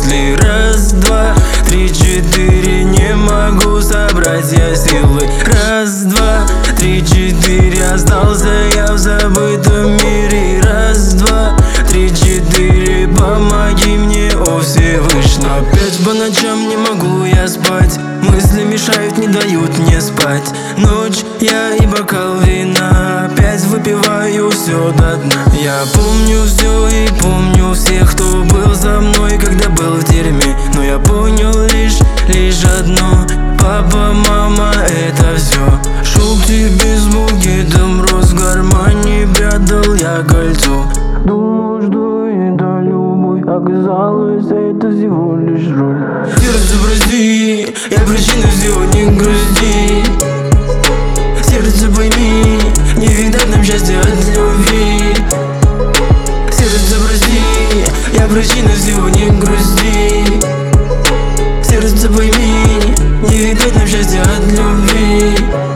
мысли. Раз, два, три, четыре. Не могу собрать я силы. Раз, два, три, четыре. Остался я в забытом мире. Раз, два, три, четыре. Помоги мне, о Всевышний. Опять по ночам не могу я спать. Мысли мешают, не дают мне спать. Ночь, я и бокал вина. Опять выпиваю все до дна. Я помню все и помню всех, кто был со мной, когда был в тюрьме. Но я понял лишь одно: папа, мама, это все. Шел к тебе с букетом роз, в кармане прятал я кольцо. Думал, что это любовь, оказалось, это всего лишь роль. Сердце, прости, я причина сегодня грусти. Сердце, пойми, не видать нам счастья от любви. Сердце, прости, я причина сегодня грусти. Сердце, пойми, не видать нам счастья от любви.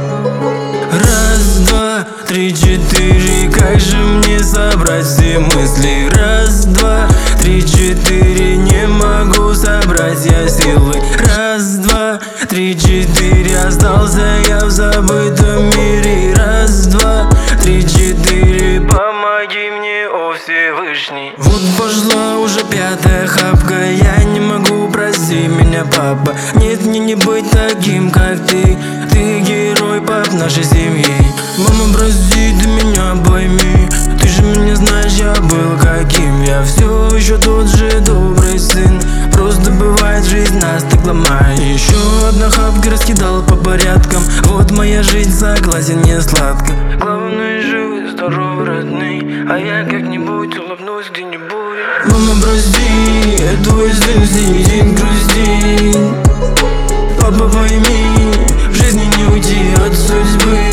Раз, два, три, четыре. Как же мне собрать все мысли? Раз, два, три, четыре. Не могу собрать я силы. Раз, два, три, четыре. Остался я в забытом мире. Раз, два, три, четыре. Помоги мне, о Всевышний. Вот пошла уже пятая хапка. Я не могу, прости меня, папа. Нет, мне не быть таким, как ты. Ты герой, пап, нашей семьи. Мама, прости, ты меня пойми. Ты же меня знаешь, я был каким. Я все еще тот же добрый сын. Просто бывает, жизнь нас так ломает. Еще одна хапка раскидал по порядкам. Вот моя жизнь, согласен, не сладко. Главное, живы, здоровы, родные. А я как-нибудь улыбнусь где-нибудь. Мама, прости, твой сын сидит, грустит. Папа, пойми, в жизни не уйти от судьбы.